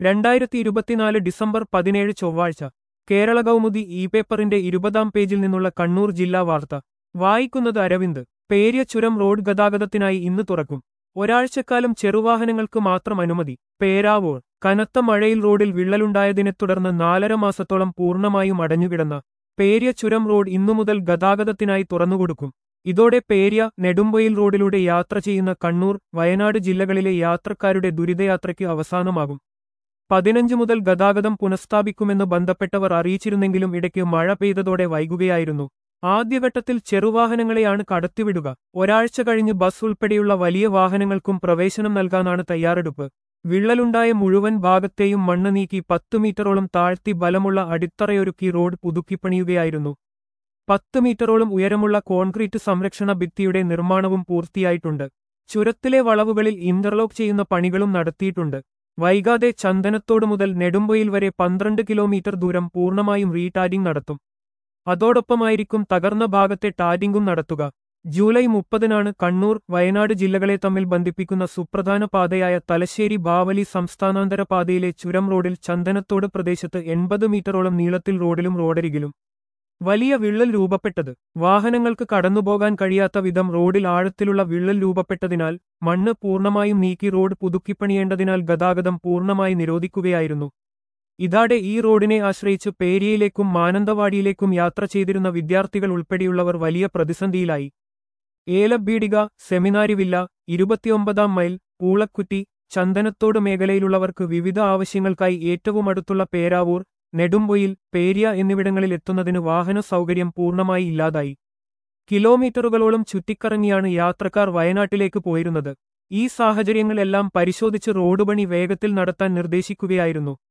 2024 December 17 ചൊവ്വാഴ്ച കേരള കൗമുദി പേപ്പറിന്റെ 20-ാം പേജിൽ നിന്നുള്ള കണ്ണൂർ ജില്ലാ വാർത്ത വായിക്കുന്നത് അരവിന്ദ്. പേര്യ ചുരം റോഡ് ഗതാഗതത്തിനായി ഇന്ന് തുറക്കും. ഒരാഴ്ചക്കാലം ചെറുവാഹനങ്ങൾക്ക് മാത്രം അനുമതി. പേരാവൂർ. കനത്ത മഴയിൽ റോഡിൽ വിള്ളലുണ്ടായതിനെ തുടർന്ന് 4.5 മാസത്തോളം പൂർണ്ണമായും അടഞ്ഞുകിടന്ന പേര്യ ചുരം റോഡ് ഇന്നുമുതൽ ഗതാഗതത്തിനായി തുറന്നുകൊടുക്കും. ഇതോടെ പേര്യ നെടുമ്പൊയിൽ റോഡിലൂടെ യാത്ര ചെയ്യുന്ന കണ്ണൂർ, വയനാട് ജില്ലകളിലെ യാത്രക്കാരുടെ ദുരിതയാത്രയ്ക്ക് അവസാനമാകും. 15 മുതൽ ഗതാഗതം പുനഃസ്ഥാപിക്കുമെന്ന് ബന്ധപ്പെട്ടവർ അറിയിച്ചിരുന്നെങ്കിലും ഇടയ്ക്ക് മഴ പെയ്തതോടെ വൈകുകയായിരുന്നു. ആദ്യഘട്ടത്തിൽ ചെറുവാഹനങ്ങളെയാണ് കടത്തിവിടുക. ഒരാഴ്ച കഴിഞ്ഞ് ബസ് ഉൾപ്പെടെയുള്ള വലിയ വാഹനങ്ങൾക്കും പ്രവേശനം നൽകാനാണ് തയ്യാറെടുപ്പ്. വിള്ളലുണ്ടായ മുഴുവൻ ഭാഗത്തെയും മണ്ണ് നീക്കി 10 മീറ്ററോളം താഴ്ത്തി ബലമുള്ള അടിത്തറയൊരുക്കി റോഡ് പുതുക്കിപ്പണിയുകയായിരുന്നു. 10 മീറ്ററോളം ഉയരമുള്ള കോൺക്രീറ്റ് സംരക്ഷണ ഭിത്തിയുടെ നിർമ്മാണവും പൂർത്തിയായിട്ടുണ്ട്. ചുരത്തിലെ വളവുകളിൽ ഇന്റർലോക്ക് ചെയ്യുന്ന പണികളും നടത്തിയിട്ടുണ്ട്. വൈകാതെ ചന്ദനത്തോട് മുതൽ നെടുമ്പൊയിൽ വരെ 12 കിലോമീറ്റർ ദൂരം പൂർണ്ണമായും റീടാരിംഗ് നടത്തും. അതോടൊപ്പമായിരിക്കും തകർന്ന ഭാഗത്തെ ടാരിംഗും നടത്തുക. ജൂലൈ 30-നാണ് കണ്ണൂർ, വയനാട് ജില്ലകളെ തമ്മിൽ ബന്ധിപ്പിക്കുന്ന സുപ്രധാന പാതയായ തലശ്ശേരി ബാവലി സംസ്ഥാനാന്തര പാതയിലെ ചുരം റോഡിൽ ചന്ദനത്തോട് പ്രദേശത്ത് 80 മീറ്ററോളം നീളത്തിൽ റോഡിലും റോഡരികിലും വലിയ വിള്ളൽ രൂപപ്പെട്ടത്. വാഹനങ്ങൾക്ക് കടന്നുപോകാൻ കഴിയാത്ത വിധം റോഡിൽ ആഴത്തിലുള്ള വിള്ളൽ രൂപപ്പെട്ടതിനാൽ മണ്ണ് പൂർണ്ണമായും നീക്കി റോഡ് പുതുക്കിപ്പണിയേണ്ടതിനാൽ ഗതാഗതം പൂർണ്ണമായി നിരോധിക്കുകയായിരുന്നു. ഇതോടെ ഈ റോഡിനെ ആശ്രയിച്ച് പേര്യയിലേക്കും മാനന്തവാടിയിലേക്കും യാത്ര ചെയ്തിരുന്ന വിദ്യാർത്ഥികൾ ഉൾപ്പെടെയുള്ളവർ വലിയ പ്രതിസന്ധിയിലായി. ഏലബീഡിക, സെമിനാരിവില്ല, 29-ാം മൈൽ, പൂളക്കുറ്റി, ചന്ദനത്തോട് മേഖലയിലുള്ളവർക്ക് വിവിധ ആവശ്യങ്ങൾക്കായി ഏറ്റവും അടുത്തുള്ള പേരാവൂർ, നെടുമ്പൊയിൽ, പേര്യ എന്നിവിടങ്ങളിൽ എത്തുന്നതിന് വാഹന സൗകര്യം പൂർണ്ണമായി ഇല്ലാതായി. കിലോമീറ്ററുകളോളം ചുറ്റിക്കറങ്ങിയാണ് യാത്രക്കാർ വയനാട്ടിലേക്ക് പോയിരുന്നത്. ഈ സാഹചര്യങ്ങളെല്ലാം പരിശോധിച്ച് റോഡ് പണി വേഗത്തിൽ നടത്താൻ നിർദ്ദേശിക്കുകയായിരുന്നു.